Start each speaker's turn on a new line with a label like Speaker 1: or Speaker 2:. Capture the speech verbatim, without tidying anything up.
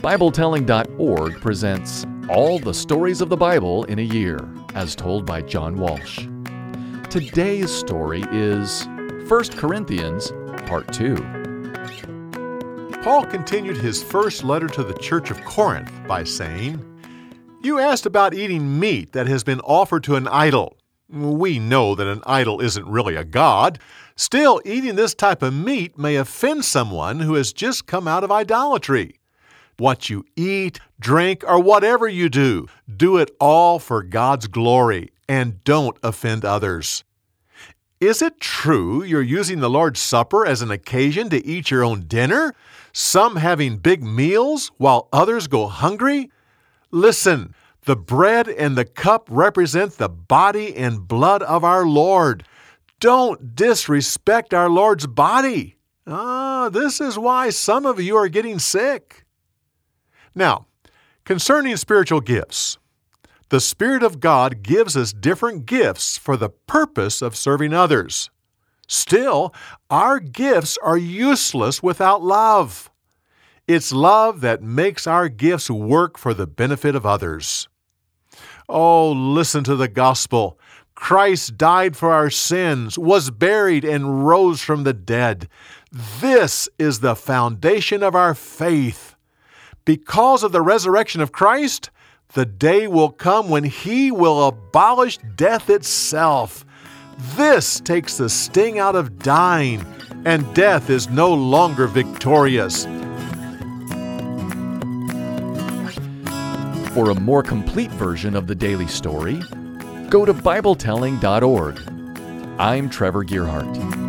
Speaker 1: Bible Telling dot org presents All the Stories of the Bible in a Year, as told by John Walsh. Today's story is First Corinthians, Part two.
Speaker 2: Paul continued his first letter to the church of Corinth by saying, "You asked about eating meat that has been offered to an idol. We know that an idol isn't really a god. Still, eating this type of meat may offend someone who has just come out of idolatry. What you eat, drink, or whatever you do, do it all for God's glory, and don't offend others. Is it true you're using the Lord's Supper as an occasion to eat your own dinner, some having big meals while others go hungry? Listen, the bread and the cup represent the body and blood of our Lord. Don't disrespect our Lord's body. Ah, this is why some of you are getting sick." Now, concerning spiritual gifts, the Spirit of God gives us different gifts for the purpose of serving others. Still, our gifts are useless without love. It's love that makes our gifts work for the benefit of others. Oh, listen to the gospel. Christ died for our sins, was buried, and rose from the dead. This is the foundation of our faith. Because of the resurrection of Christ, the day will come when He will abolish death itself. This takes the sting out of dying, and death is no longer victorious.
Speaker 1: For a more complete version of the daily story, go to Bible Telling dot org. I'm Trevor Gearhart.